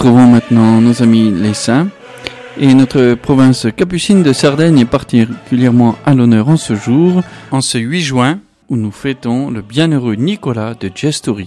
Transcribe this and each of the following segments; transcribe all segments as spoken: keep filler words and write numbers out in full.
retrouvons maintenant nos amis les saints. Et notre province capucine de Sardaigne est particulièrement à l'honneur en ce jour, en ce huit juin, où nous fêtons le bienheureux Nicolas de Gestory.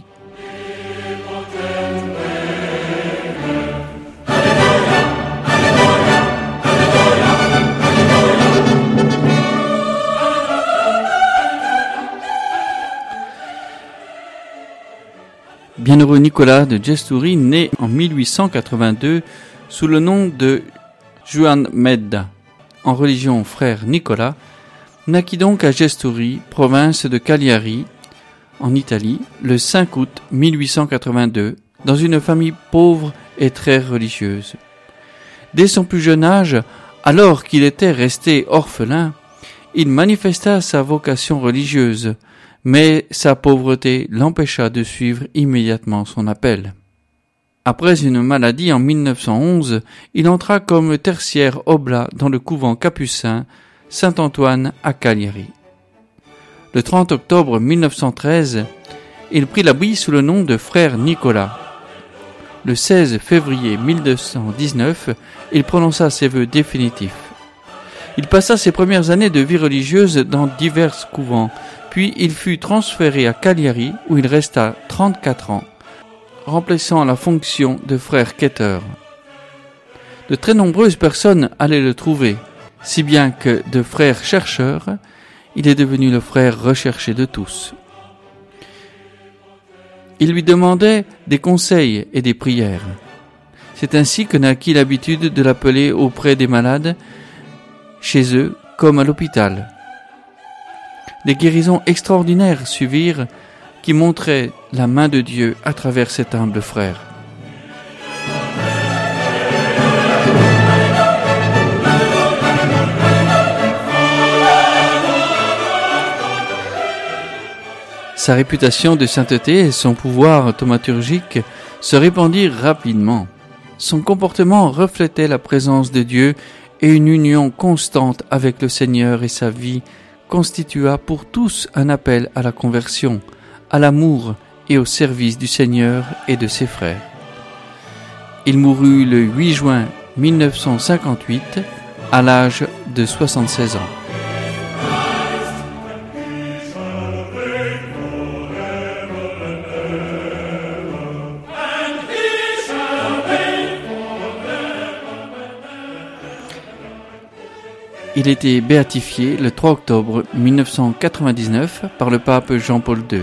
Bienheureux Nicolas de Gestory, né en mille huit cent quatre-vingt-deux sous le nom de Juan Medda, en religion frère Nicolas, naquit donc à Gestory, province de Cagliari, en Italie, le cinq août mille huit cent quatre-vingt-deux, dans une famille pauvre et très religieuse. Dès son plus jeune âge, alors qu'il était resté orphelin, il manifesta sa vocation religieuse, mais sa pauvreté l'empêcha de suivre immédiatement son appel. Après une maladie en mille neuf cent onze, il entra comme tertiaire oblat dans le couvent capucin Saint-Antoine à Cagliari. Le trente octobre mille neuf cent treize, il prit l'habit sous le nom de frère Nicolas. Le seize février mille deux cent dix-neuf, il prononça ses vœux définitifs. Il passa ses premières années de vie religieuse dans divers couvents, puis il fut transféré à Cagliari où il resta trente-quatre ans, remplaçant la fonction de frère quêteur. De très nombreuses personnes allaient le trouver, si bien que de frère chercheur, il est devenu le frère recherché de tous. Il lui demandait des conseils et des prières. C'est ainsi que naquit l'habitude de l'appeler auprès des malades, chez eux comme à l'hôpital. Des guérisons extraordinaires suivirent qui montraient la main de Dieu à travers cet humble frère. Sa réputation de sainteté et son pouvoir thaumaturgique se répandirent rapidement. Son comportement reflétait la présence de Dieu et une union constante avec le Seigneur, et sa vie constitua pour tous un appel à la conversion, à l'amour et au service du Seigneur et de ses frères. Il mourut le huit juin mille neuf cent cinquante-huit à l'âge de soixante-seize ans. Il était béatifié le trois octobre mille neuf cent quatre-vingt-dix-neuf par le pape Jean-Paul deux.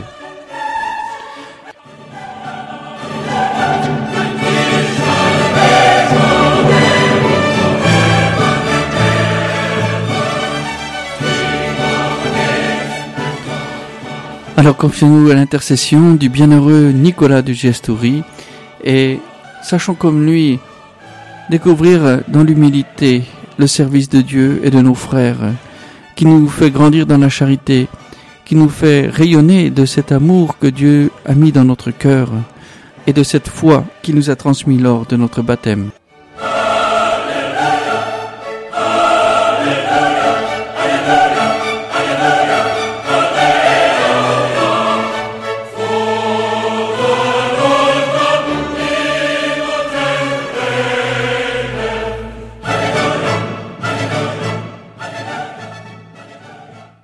Alors confions-nous à l'intercession du bienheureux Nicolas de Gestory et sachons comme lui découvrir dans l'humilité le service de Dieu et de nos frères, qui nous fait grandir dans la charité, qui nous fait rayonner de cet amour que Dieu a mis dans notre cœur et de cette foi qu'il nous a transmis lors de notre baptême.